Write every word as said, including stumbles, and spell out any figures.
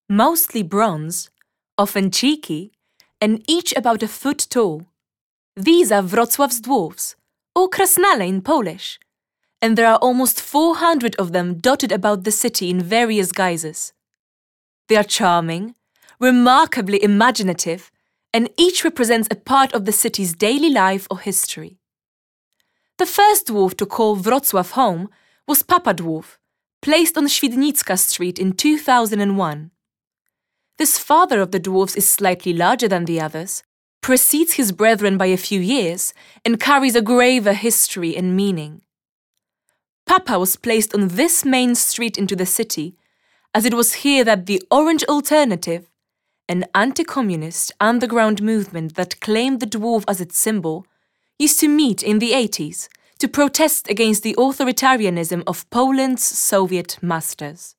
mostly bronze, often cheeky, and each about a foot tall. These are Wrocław's dwarfs, or krasnale in Polish, and there are almost four hundred of them dotted about the city in various guises. They are charming, remarkably imaginative, and each represents a part of the city's daily life or history. The first dwarf to call Wrocław home was Papa Dwarf, placed on Świdnicka Street in two thousand one. This father of the dwarfs is slightly larger than the others, precedes his brethren by a few years, and carries a graver history and meaning. Papa was placed on this main street into the city, as it was here that the Orange Alternative, an anti-communist underground movement that claimed the dwarf as its symbol, used to meet in the eighties to protest against the authoritarianism of Poland's Soviet masters.